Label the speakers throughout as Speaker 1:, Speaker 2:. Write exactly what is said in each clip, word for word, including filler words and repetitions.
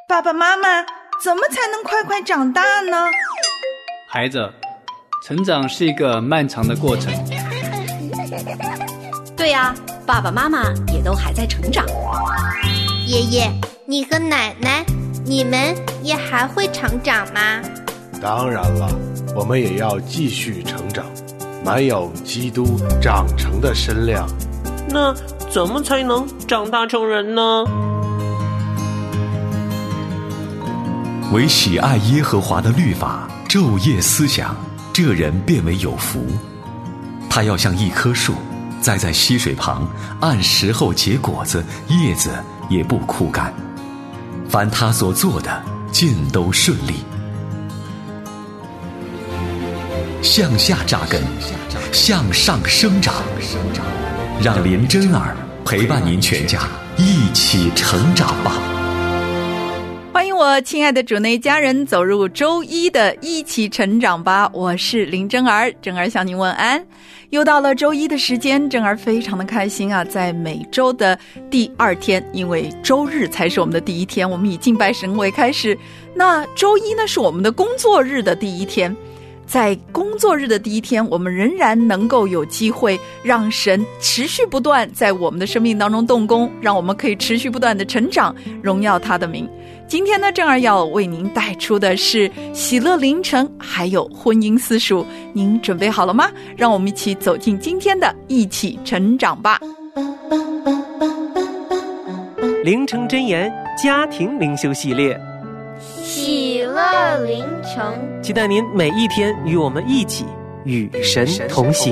Speaker 1: 爸爸妈妈，怎么才能快快长大呢？
Speaker 2: 孩子，成长是一个漫长的过程。
Speaker 3: 对呀，爸爸妈妈也都还在成长。
Speaker 4: 爷爷，你和奶奶，你们也还会成长吗？
Speaker 5: 当然了，我们也要继续成长，满有基督长成的身量。
Speaker 6: 那怎么才能长大成人呢？
Speaker 7: 唯喜爱耶和华的律法，昼夜思想，这人便为有福。他要像一棵树，栽在溪水旁，按时候结果子，叶子也不枯干。凡他所做的，尽都顺利。向下扎根，向上生长，让林真儿陪伴您全家一起成长吧。
Speaker 8: 欢迎我亲爱的主内家人走入周一的一起成长吧，我是林真儿，真儿向您问安。又到了周一的时间，真儿非常的开心啊，在每周的第二天，因为周日才是我们的第一天，我们以敬拜神为开始，那周一呢是我们的工作日的第一天。在工作日的第一天，我们仍然能够有机会让神持续不断在我们的生命当中动工，让我们可以持续不断的成长，荣耀他的名。今天呢，正儿要为您带出的是喜乐凌晨，还有婚姻私塾，您准备好了吗？让我们一起走进今天的一起成长吧。
Speaker 6: 凌晨箴言家庭灵修系列，
Speaker 4: 喜乐凌晨，
Speaker 6: 期待您每一天与我们一起与神同行。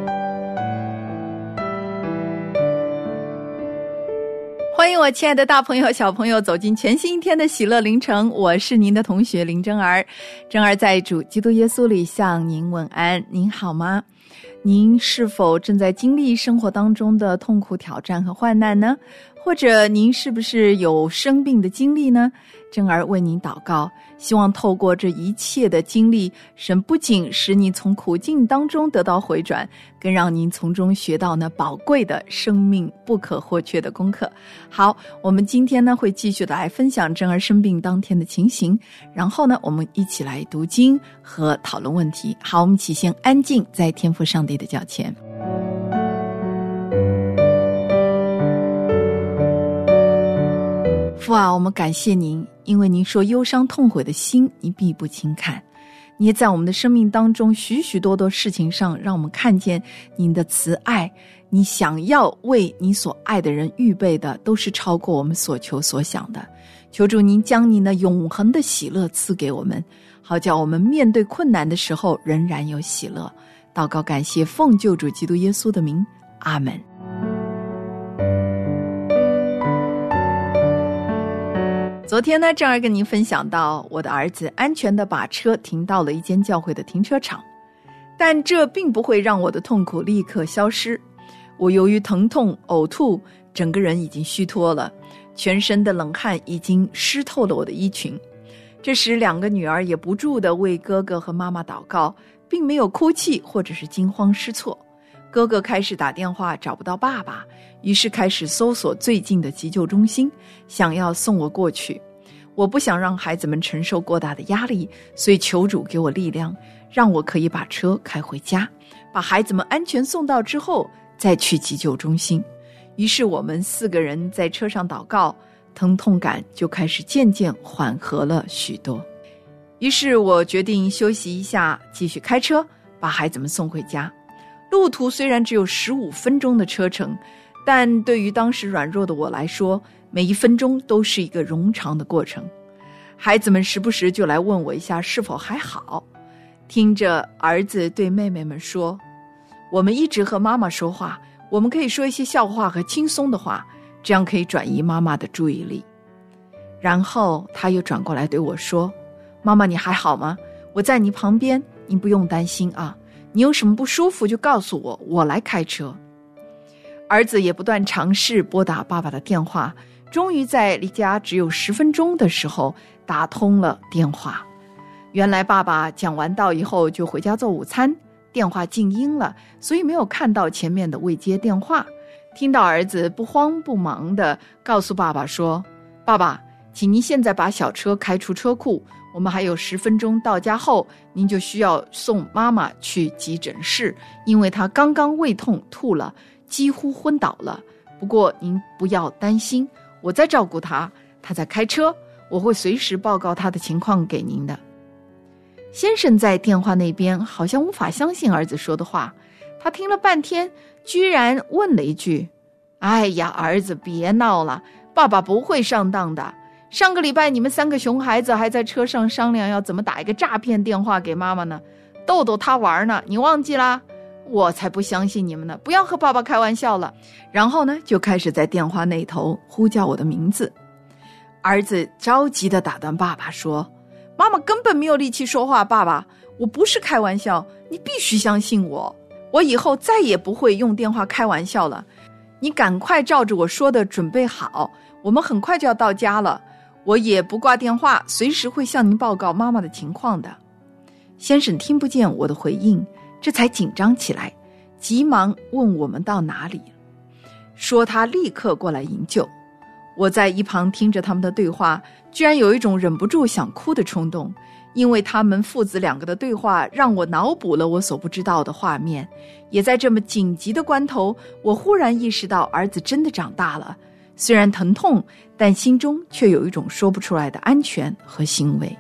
Speaker 8: 欢迎我亲爱的大朋友小朋友走进全新一天的喜乐凌晨，我是您的同学林真儿。真儿在主基督耶稣里向您问安，您好吗？您是否正在经历生活当中的痛苦挑战和患难呢？或者您是不是有生病的经历呢？真儿为您祷告，希望透过这一切的经历，神不仅使你从苦境当中得到回转，更让您从中学到那宝贵的生命不可或缺的功课。好，我们今天呢会继续的来分享真儿生病当天的情形，然后呢我们一起来读经和讨论问题。好，我们起先安静在天父上帝的脚前。父啊，我们感谢您，因为您说忧伤痛悔的心你必不轻看。你也在我们的生命当中许许多多事情上让我们看见您的慈爱，你想要为你所爱的人预备的都是超过我们所求所想的。求主您将您的永恒的喜乐赐给我们，好叫我们面对困难的时候仍然有喜乐。祷告感谢奉救主基督耶稣的名，阿们。昨天呢，正儿跟您分享到，我的儿子安全地把车停到了一间教会的停车场，但这并不会让我的痛苦立刻消失。我由于疼痛、呕吐，整个人已经虚脱了，全身的冷汗已经湿透了我的衣裙。这时，两个女儿也不住地为哥哥和妈妈祷告，并没有哭泣或者是惊慌失措。哥哥开始打电话找不到爸爸，于是开始搜索最近的急救中心，想要送我过去。我不想让孩子们承受过大的压力，所以求主给我力量，让我可以把车开回家，把孩子们安全送到之后再去急救中心。于是我们四个人在车上祷告，疼痛感就开始渐渐缓和了许多。于是我决定休息一下，继续开车把孩子们送回家。路途虽然只有十五分钟的车程，但对于当时软弱的我来说，每一分钟都是一个冗长的过程。孩子们时不时就来问我一下是否还好。听着儿子对妹妹们说，我们一直和妈妈说话，我们可以说一些笑话和轻松的话，这样可以转移妈妈的注意力。然后他又转过来对我说，妈妈你还好吗？我在你旁边，你不用担心啊，你有什么不舒服就告诉我，我来开车。儿子也不断尝试拨打爸爸的电话，终于在离家只有十分钟的时候打通了电话。原来爸爸讲完道以后就回家做午餐，电话静音了，所以没有看到前面的未接电话。听到儿子不慌不忙地告诉爸爸说，爸爸， 请您现在把小车开出车库，我们还有十分钟到家后，您就需要送妈妈去急诊室，因为她刚刚胃痛吐了，几乎昏倒了。不过您不要担心，我在照顾她，她在开车，我会随时报告她的情况给您的。先生在电话那边好像无法相信儿子说的话，他听了半天，居然问了一句：哎呀，儿子别闹了，爸爸不会上当的。上个礼拜你们三个熊孩子还在车上商量要怎么打一个诈骗电话给妈妈呢，逗逗他玩呢，你忘记啦？我才不相信你们呢，不要和爸爸开玩笑了。然后呢，就开始在电话那头呼叫我的名字。儿子着急地打断爸爸说：妈妈根本没有力气说话，爸爸，我不是开玩笑，你必须相信我，我以后再也不会用电话开玩笑了。你赶快照着我说的准备好，我们很快就要到家了，我也不挂电话，随时会向您报告妈妈的情况的。先生听不见我的回应，这才紧张起来，急忙问我们到哪里，说他立刻过来营救。我在一旁听着他们的对话，居然有一种忍不住想哭的冲动，因为他们父子两个的对话让我脑补了我所不知道的画面。也在这么紧急的关头，我忽然意识到儿子真的长大了，虽然疼痛，但心中却有一种说不出来的安全和欣慰。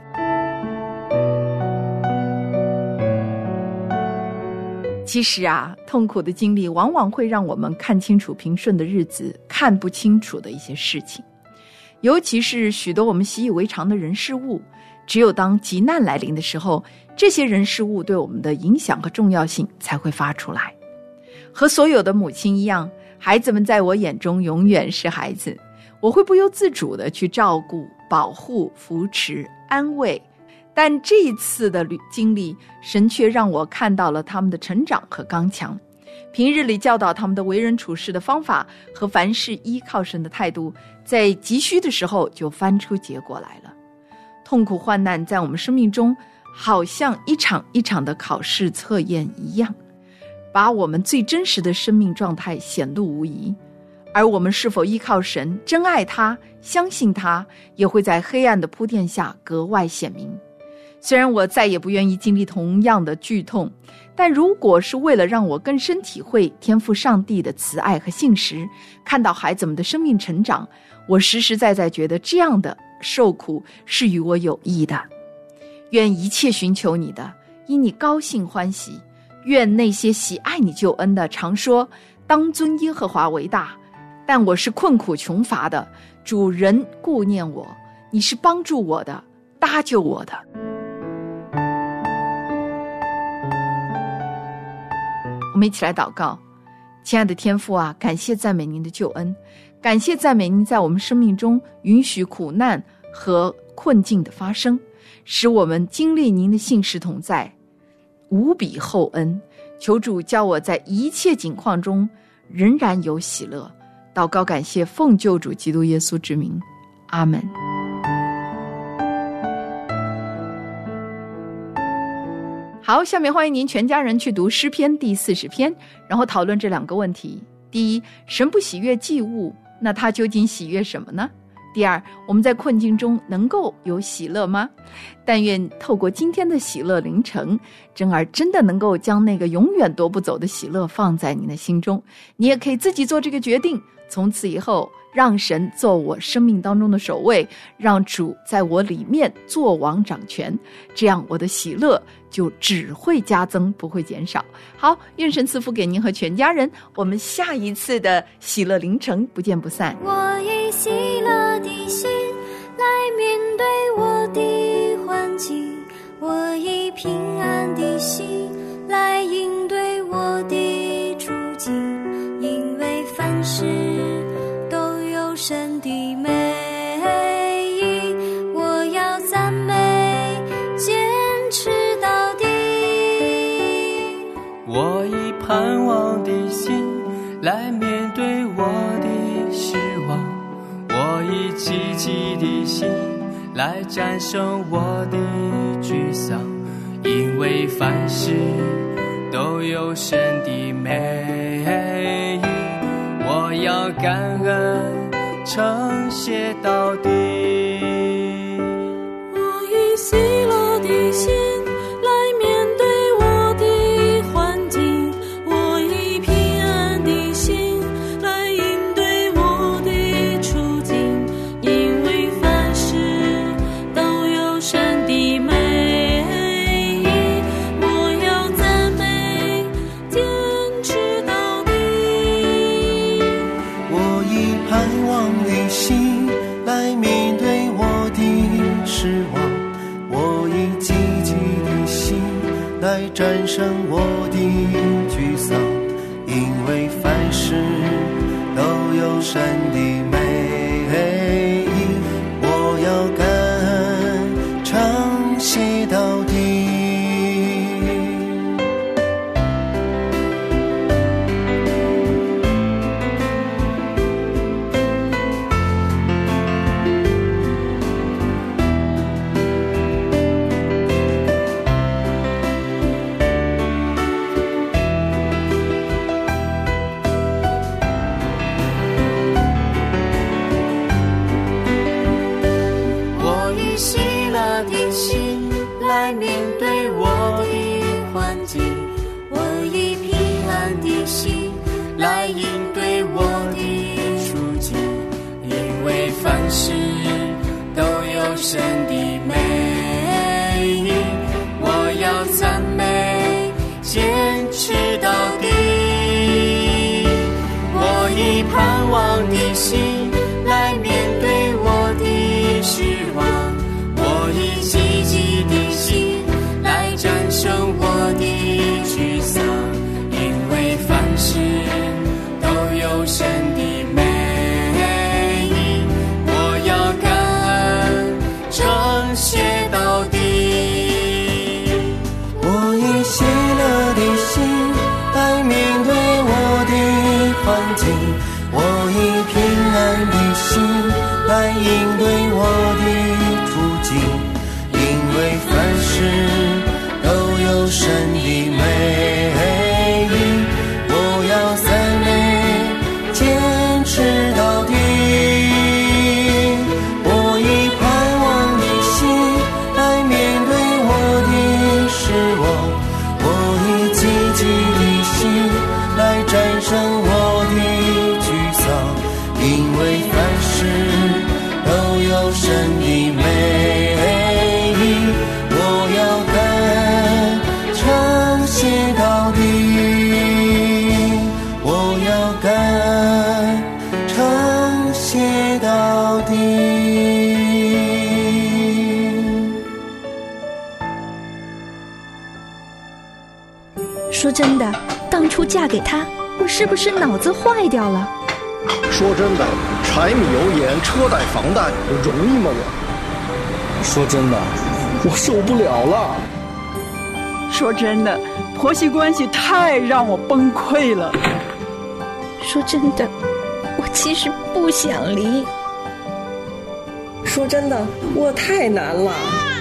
Speaker 8: 其实啊，痛苦的经历往往会让我们看清楚平顺的日子看不清楚的一些事情，尤其是许多我们习以为常的人事物，只有当急难来临的时候，这些人事物对我们的影响和重要性才会发出来。和所有的母亲一样，孩子们在我眼中永远是孩子，我会不由自主地去照顾、保护、扶持、安慰。但这一次的经历，神却让我看到了他们的成长和刚强。平日里教导他们的为人处事的方法和凡事依靠神的态度，在急需的时候就翻出结果来了。痛苦患难在我们生命中好像一场一场的考试测验一样，把我们最真实的生命状态显露无遗。而我们是否依靠神、真爱他、相信他，也会在黑暗的铺垫下格外显明。虽然我再也不愿意经历同样的剧痛，但如果是为了让我更深体会天父上帝的慈爱和信实，看到孩子们的生命成长，我实实在在觉得这样的受苦是与我有益的。愿一切寻求你的，因你高兴欢喜；愿那些喜爱你救恩的，常说当尊耶和华为大。但我是困苦穷乏的，主人顾念我，你是帮助我的，搭救我的。我们一起来祷告。亲爱的天父啊，感谢赞美您的救恩，感谢赞美您在我们生命中允许苦难和困境的发生，使我们经历您的信实同在，无比厚恩。求主教我在一切境况中仍然有喜乐。祷告感谢奉救主基督耶稣之名，阿们。好，下面欢迎您全家人去读诗篇第四十篇，然后讨论这两个问题。第一，神不喜悦祭物，那他究竟喜悦什么呢？第二，我们在困境中能够有喜乐吗？但愿透过今天的喜乐临城，真儿真的能够将那个永远夺不走的喜乐放在你的心中。你也可以自己做这个决定，从此以后让神做我生命当中的首位，让主在我里面做王掌权，这样我的喜乐就只会加增，不会减少。好，愿神赐福给您和全家人，我们下一次的喜乐临城不见不散。
Speaker 9: 我以喜乐的心来面对我的环境，我以平安的心来应对我的处境，因为凡事都有神的美意，我要赞美坚持到底。
Speaker 10: 我以盼望的心来面对我的失望，我以积极的心来战胜我的沮丧，因为凡事都有神的美意，我要感恩称谢到底。
Speaker 11: 来战胜我的沮丧，因为凡事都有神的美意，我要感恩诚谢到底。
Speaker 10: 神的美意，我要赞美，坚持到底。我以盼望的心来面对我的失望，我以积极的心来战胜我的沮丧，因为凡事都有神的美意，我要感诚谢到底。
Speaker 11: 我以喜乐的心来面对我的环境，我以平安的心来应对我的处境，因为凡事都有神的美意，我要赞美，坚持到底。战胜我的沮丧，因为凡事都有神的美意，我要感恩诚谢到底，我要感恩诚谢到底。
Speaker 12: 说真的，当初嫁给他，我是不是脑子坏掉了？
Speaker 13: 说真的，柴米油盐车贷房贷容易吗我？说真的，我受不了了。
Speaker 14: 说真的，婆媳关系太让我崩溃了。
Speaker 12: 说真的，我其实不想离。
Speaker 15: 说真的，我太难了。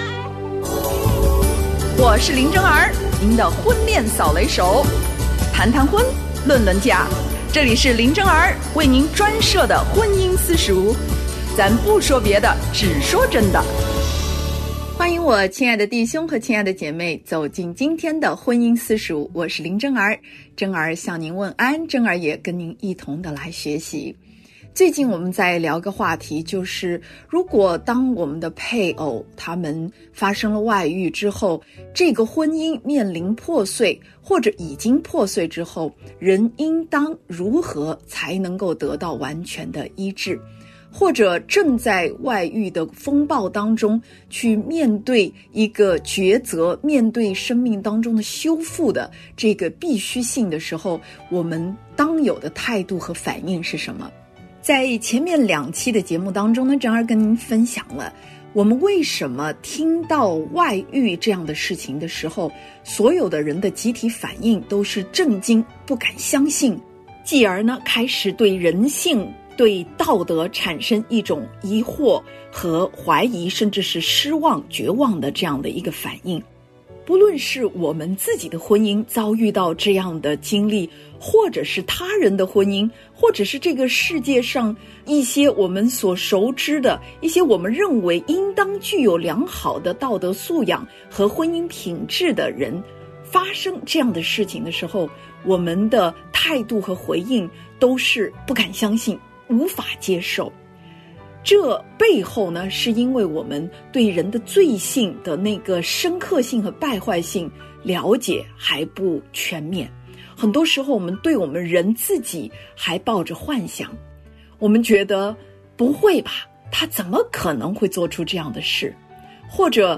Speaker 8: 我是林真儿，您的婚恋扫雷手，谈谈婚，论论嫁，这里是林真儿为您专设的婚姻私塾，咱不说别的，只说真的。欢迎我亲爱的弟兄和亲爱的姐妹走进今天的婚姻私塾，我是林真儿，真儿向您问安，真儿也跟您一同的来学习。最近我们在聊个话题，就是如果当我们的配偶他们发生了外遇之后，这个婚姻面临破碎或者已经破碎之后，人应当如何才能够得到完全的医治，或者正在外遇的风暴当中去面对一个抉择，面对生命当中的修复的这个必须性的时候，我们当有的态度和反应是什么？在前面两期的节目当中呢，真儿跟您分享了我们为什么听到外遇这样的事情的时候，所有的人的集体反应都是震惊，不敢相信，继而呢开始对人性对道德产生一种疑惑和怀疑，甚至是失望绝望的这样的一个反应。不论是我们自己的婚姻遭遇到这样的经历，或者是他人的婚姻，或者是这个世界上一些我们所熟知的一些我们认为应当具有良好的道德素养和婚姻品质的人发生这样的事情的时候，我们的态度和回应都是不敢相信，无法接受。这背后呢，是因为我们对人的罪性的那个深刻性和败坏性了解还不全面。很多时候我们对我们人自己还抱着幻想，我们觉得不会吧，他怎么可能会做出这样的事，或者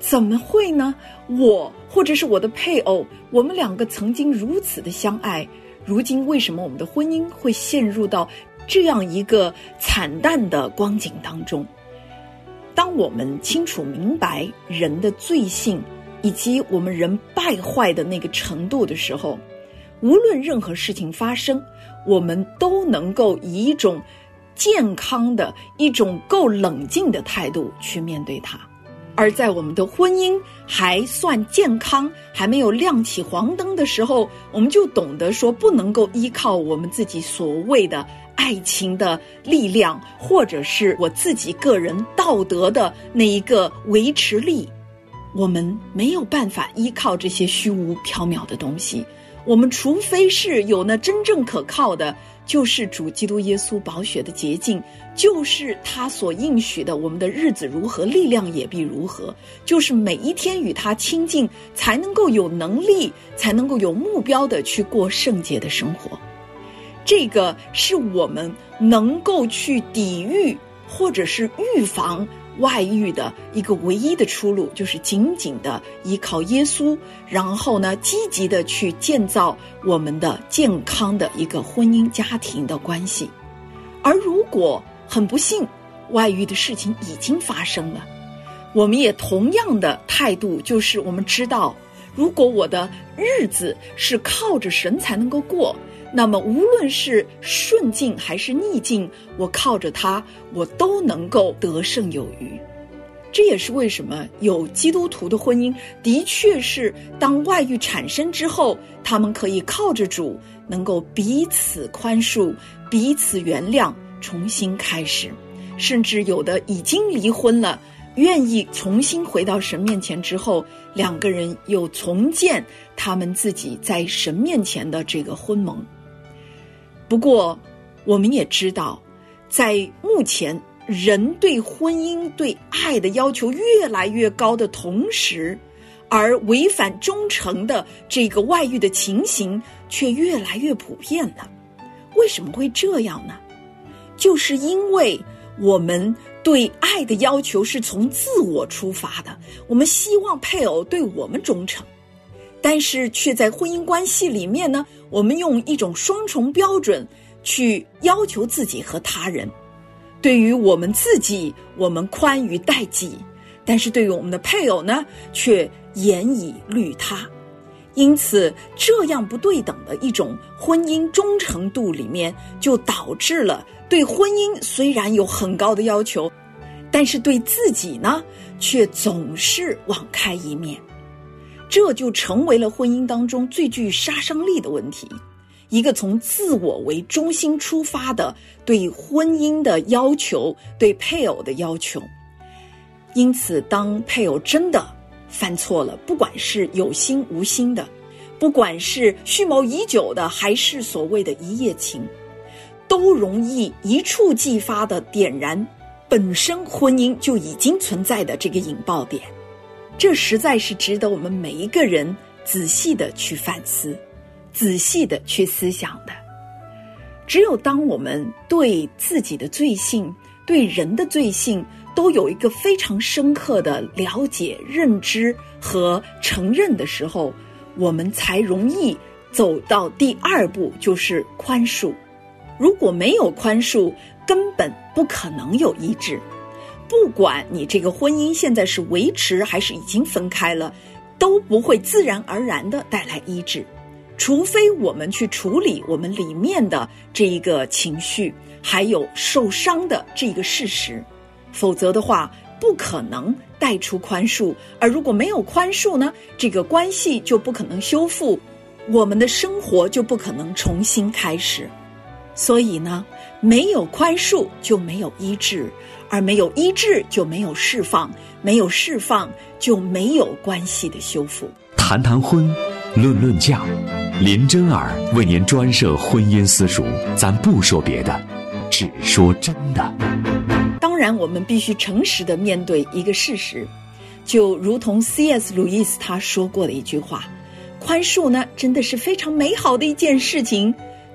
Speaker 8: 怎么会呢？我或者是我的配偶，我们两个曾经如此的相爱，如今为什么我们的婚姻会陷入到这样一个惨淡的光景当中？当我们清楚明白人的罪性以及我们人败坏的那个程度的时候，无论任何事情发生，我们都能够以一种健康的、一种够冷静的态度去面对它。而在我们的婚姻还算健康，还没有亮起黄灯的时候，我们就懂得说，不能够依靠我们自己所谓的爱情的力量，或者是我自己个人道德的那一个维持力。我们没有办法依靠这些虚无缥缈的东西，我们除非是有那真正可靠的，就是主基督耶稣宝血的洁净，就是他所应许的我们的日子如何，力量也必如何，就是每一天与他亲近，才能够有能力，才能够有目标的去过圣洁的生活。这个是我们能够去抵御或者是预防外遇的一个唯一的出路，就是紧紧的依靠耶稣，然后呢，积极的去建造我们的健康的一个婚姻家庭的关系。而如果很不幸，外遇的事情已经发生了，我们也同样的态度，就是我们知道，如果我的日子是靠着神才能够过，那么无论是顺境还是逆境，我靠着他，我都能够得胜有余。这也是为什么有基督徒的婚姻的确是当外遇产生之后，他们可以靠着主，能够彼此宽恕，彼此原谅，重新开始。甚至有的已经离婚了，愿意重新回到神面前之后，两个人又重建他们自己在神面前的这个婚盟。不过我们也知道，在目前人对婚姻对爱的要求越来越高的同时，而违反忠诚的这个外遇的情形却越来越普遍了。为什么会这样呢？就是因为我们对爱的要求是从自我出发的，我们希望配偶对我们忠诚，但是却在婚姻关系里面呢，我们用一种双重标准去要求自己和他人。对于我们自己，我们宽于待己，但是对于我们的配偶呢，却严以律他。因此这样不对等的一种婚姻忠诚度里面，就导致了对婚姻虽然有很高的要求，但是对自己呢，却总是网开一面。这就成为了婚姻当中最具杀伤力的问题，一个从自我为中心出发的对婚姻的要求，对配偶的要求。因此当配偶真的犯错了，不管是有心无心的，不管是蓄谋已久的，还是所谓的一夜情，都容易一触即发的点燃本身婚姻就已经存在的这个引爆点。这实在是值得我们每一个人仔细的去反思，仔细的去思想的。只有当我们对自己的罪性，对人的罪性都有一个非常深刻的了解、认知和承认的时候，我们才容易走到第二步，就是宽恕。如果没有宽恕，根本不可能有医治。不管你这个婚姻现在是维持还是已经分开了，都不会自然而然地带来医治，除非我们去处理我们里面的这一个情绪，还有受伤的这个事实，否则的话不可能带出宽恕。而如果没有宽恕呢，这个关系就不可能修复，我们的生活就不可能重新开始。所以呢，没有宽恕就没有医治，而没有医治就没有释放，没有释放就没有关系的修复。
Speaker 7: 谈谈婚，论论嫁，林真儿为您专设婚姻私塾，咱不说别的，只说真的。
Speaker 8: 当然我们必须诚实地面对一个事实，就如同 C S 路易斯他说过的一句话，宽恕呢真的是非常美好的一件事情，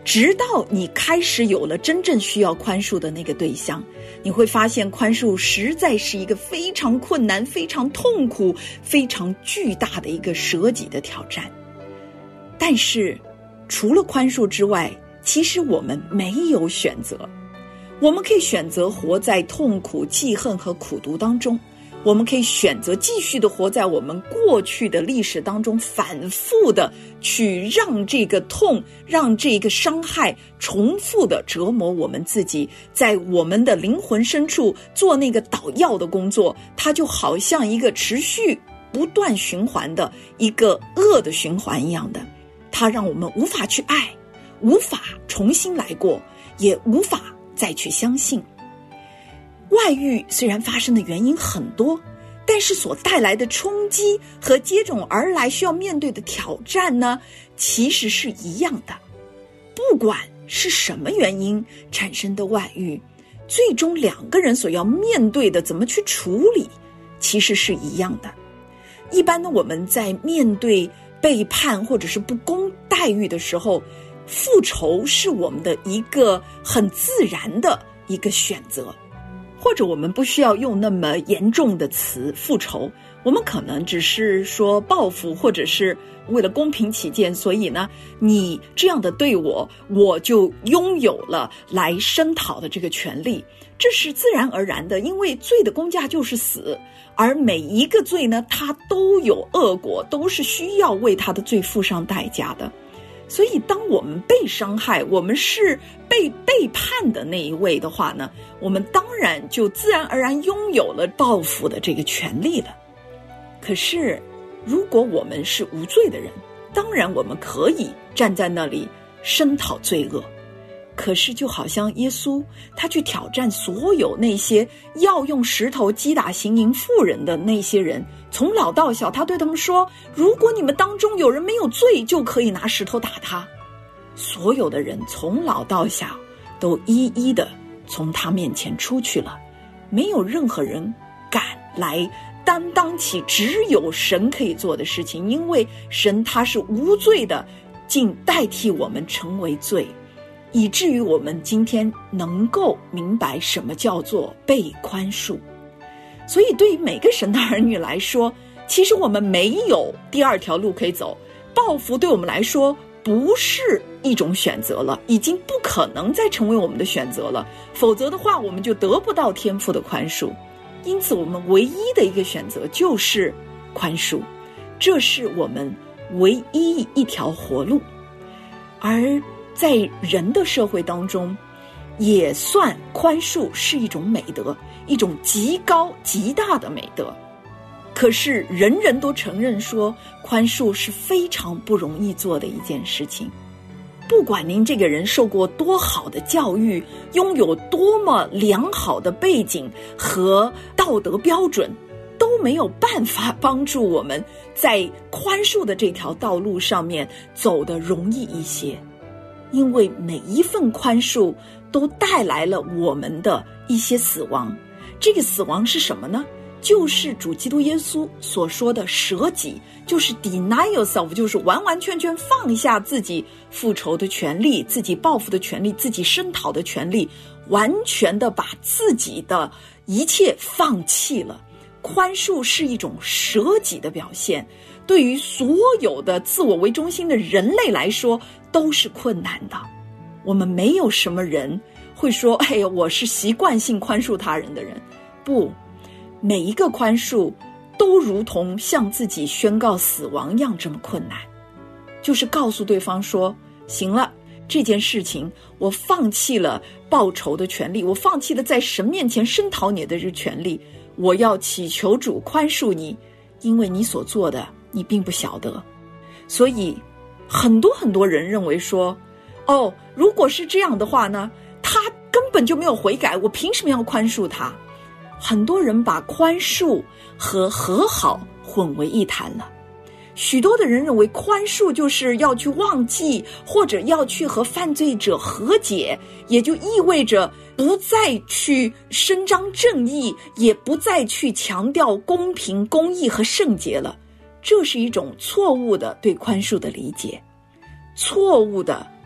Speaker 16: 直到你开始有了真正需要宽恕的那个对象，你会发现宽恕实在是一个非常困难、非常痛苦、非常巨大的一个舍己的挑战。但是除了宽恕之外，其实我们没有选择。我们可以选择活在痛苦、记恨和苦毒当中，我们可以选择继续的活在我们过去的历史当中，反复的去让这个痛，让这个伤害重复的折磨我们自己，在我们的灵魂深处做那个捣药的工作，它就好像一个持续不断循环的一个恶的循环一样的，它让我们无法去爱，无法重新来过，也无法再去相信。外遇虽然发生的原因很多，但是所带来的冲击和接踵而来需要面对的挑战呢，其实是一样的。不管是什么原因产生的外遇，最终两个人所要面对的怎么去处理，其实是一样的。一般呢，我们在面对背叛或者是不公待遇的时候，复仇是我们的一个很自然的一个选择，或者我们不需要用那么严重的词复仇，我们可能只是说报复，或者是为了公平起见，所以呢你这样的对我，我就拥有了来声讨的这个权利，这是自然而然的，因为罪的工价就是死，而每一个罪呢，它都有恶果，都是需要为它的罪付上代价的。所以当我们被伤害，我们是被背叛的那一位的话呢，我们当然就自然而然拥有了报复的这个权利了。可是如果我们是无罪的人，当然我们可以站在那里声讨罪恶。可是就好像耶稣他去挑战所有那些要用石头击打行淫妇人的那些人，从老到小，他对他们说，如果你们当中有人没有罪，就可以拿石头打他。所有的人从老到小都一一的从他面前出去了，没有任何人敢来担当起只有神可以做的事情，因为神他是无罪的，竟代替我们成为罪，以至于我们今天能够明白什么叫做被宽恕。所以对于每个神的儿女来说，其实我们没有第二条路可以走，报复对我们来说不是一种选择了，已经不可能再成为我们的选择了，否则的话我们就得不到天父的宽恕。因此我们唯一的一个选择就是宽恕，这是我们唯一一条活路。而在人的社会当中，也算宽恕是一种美德，一种极高极大的美德。可是人人都承认说，宽恕是非常不容易做的一件事情。不管您这个人受过多好的教育，拥有多么良好的背景和道德标准，都没有办法帮助我们在宽恕的这条道路上面走得容易一些。因为每一份宽恕都带来了我们的一些死亡。这个死亡是什么呢？就是主基督耶稣所说的舍己，就是 deny yourself， 就是完完全全放下自己复仇的权利，自己报复的权利，自己声讨的权利，完全的把自己的一切放弃了。宽恕是一种舍己的表现，对于所有的自我为中心的人类来说都是困难的。我们没有什么人会说，哎呀，我是习惯性宽恕他人的人。不，每一个宽恕都如同向自己宣告死亡一样这么困难，就是告诉对方说，行了，这件事情我放弃了报仇的权利，我放弃了在神面前声讨你的这个权利，我要祈求主宽恕你，因为你所做的你并不晓得。所以很多很多人认为说，哦，如果是这样的话呢，他根本就没有悔改，我凭什么要宽恕他？很多人把宽恕和和好混为一谈了。许多的人认为宽恕就是要去忘记，或者要去和犯罪者和解，也就意味着不再去伸张正义，也不再去强调公平、公义和圣洁了。这是一种错误的对宽恕的理解，错误的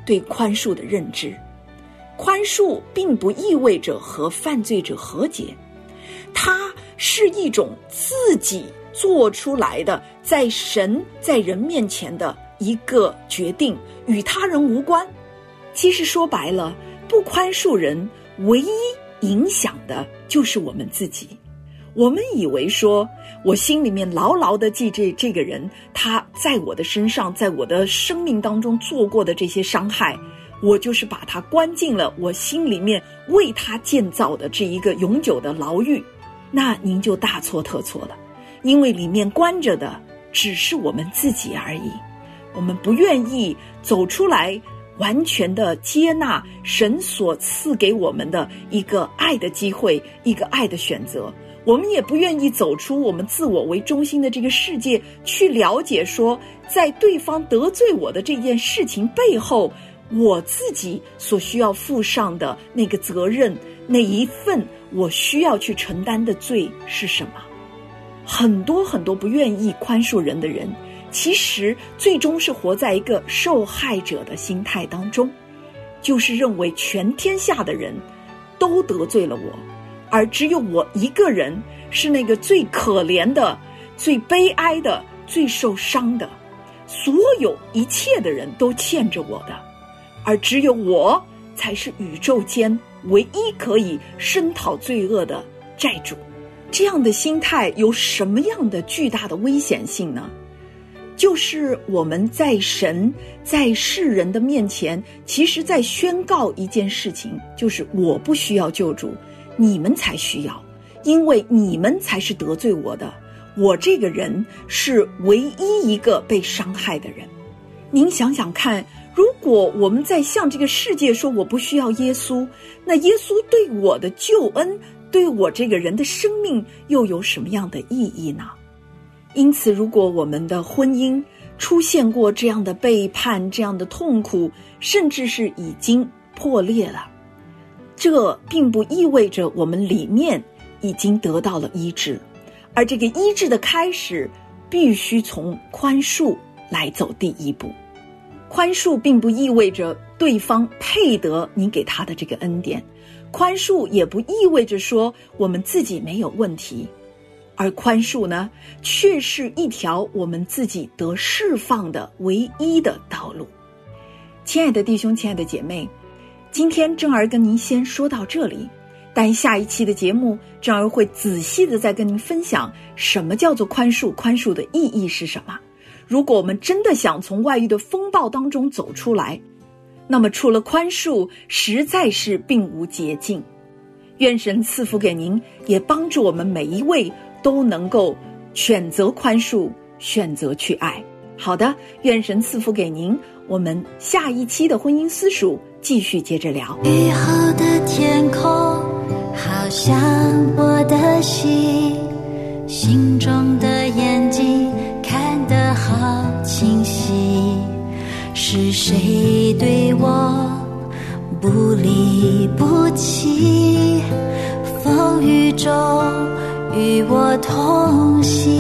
Speaker 16: 对宽恕的认知。宽恕并不意味着和犯罪者和解，它是一种自己做出来的，在神在人面前的一个决定，与他人无关。其实说白了，不宽恕人唯一影响的就是我们自己。我们以为说我心里面牢牢地记着这个人，他在我的身上，在我的生命当中做过的这些伤害，我就是把他关进了我心里面为他建造的这一个永久的牢狱。那您就大错特错了，因为里面关着的只是我们自己而已。我们不愿意走出来，完全的接纳神所赐给我们的一个爱的机会，一个爱的选择。我们也不愿意走出我们自我为中心的这个世界，去了解说在对方得罪我的这件事情背后，我自己所需要负上的那个责任，那一份我需要去承担的罪是什么。很多很多不愿意宽恕人的人，其实最终是活在一个受害者的心态当中，就是认为全天下的人都得罪了我，而只有我一个人是那个最可怜的、最悲哀的、最受伤的，所有一切的人都欠着我的，而只有我才是宇宙间唯一可以声讨罪恶的债主。这样的心态有什么样的巨大的危险性呢？就是我们在神在世人的面前，其实在宣告一件事情，就是我不需要救主，你们才需要，因为你们才是得罪我的，我这个人是唯一一个被伤害的人。您想想看，如果我们在向这个世界说我不需要耶稣，那耶稣对我的救恩，对我这个人的生命又有什么样的意义呢？因此，如果我们的婚姻出现过这样的背叛，这样的痛苦，甚至是已经破裂了，这并不意味着我们里面已经得到了医治，而这个医治的开始必须从宽恕来走第一步。宽恕并不意味着对方配得你给他的这个恩典，宽恕也不意味着说我们自己没有问题，而宽恕呢，却是一条我们自己得释放的唯一的道路。亲爱的弟兄，亲爱的姐妹，今天正儿跟您先说到这里，但下一期的节目正儿会仔细的再跟您分享什么叫做宽恕，宽恕的意义是什么。如果我们真的想从外遇的风暴当中走出来，那么除了宽恕，实在是并无捷径。愿神赐福给您，也帮助我们每一位都能够选择宽恕，选择去爱。好的，愿神赐福给您，我们下一期的婚姻私塾继续接着聊。
Speaker 9: 雨后的天空好像我的心，心中的眼睛看得好清晰，是谁对我不离不弃，风雨中与我同行，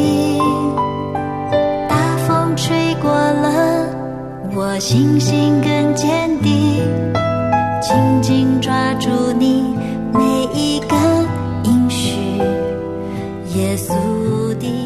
Speaker 9: 大风吹过了，我信心更坚定，紧紧抓住你每一个应许，耶稣的